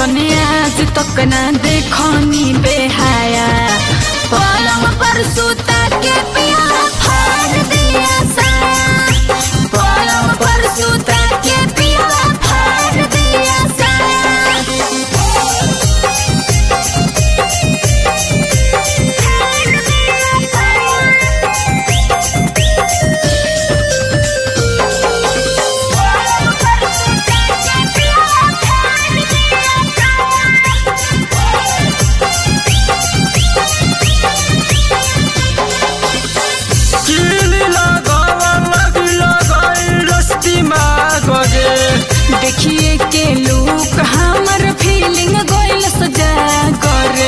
जैसने आज तक ना देखनी बेहाया पलंग पर सुता के पिया फाड़ दिया सा पलंग पर सुता के पिया फाड़ दिया सा देखिए के लोग हमर फीलिंग गोइल सजा करे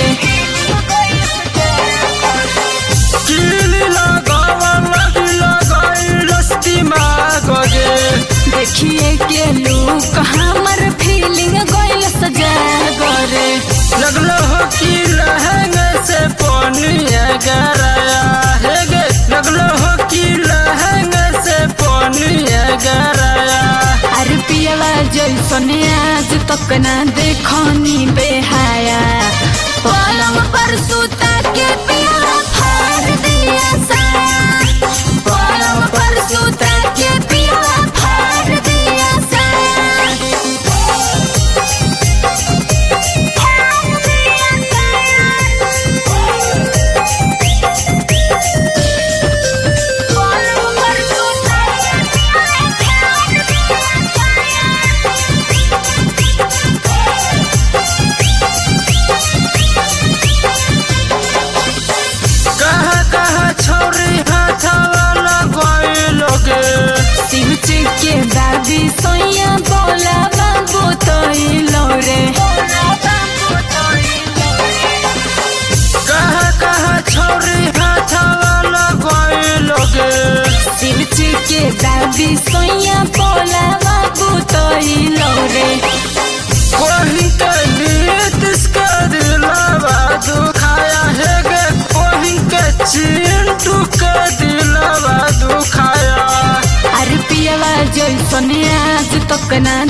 देखिए के लोग हमर फीलिंग गोइल सजा करे लगलो हो कि लहंगे से पानी गराया है गे लगलो हो कि लहंगे से पानी गराया अरे पियला जैसने आज तक ना देखनी बेहाया पलंग पर सुता के पिया फाड़ दिया सा पलंग पर सुता के पिया फाड़ दिया सा के दादी सोया बोला बाबू तोइलो रे कहा छोरी हाथावाला गइलो गे शिवजी के दादी सोया बोला बाबू तोइलो रे कोही के नीतिसका दिलवा दुखाया है गे कोही के चिंटू के दिलवा दुखाया अरे पियला जैसने आज तक ना